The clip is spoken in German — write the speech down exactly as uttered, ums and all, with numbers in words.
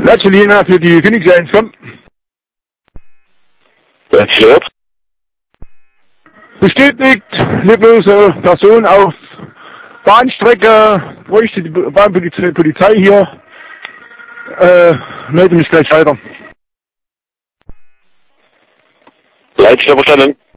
Latschelina für die Phoenix eins, komm. Erzählt. Bestätigt, leblose Person auf Bahnstrecke, bräuchte die Bahnpolizei Polizei hier. Äh, melde mich gleich weiter. Leitstelle verstanden.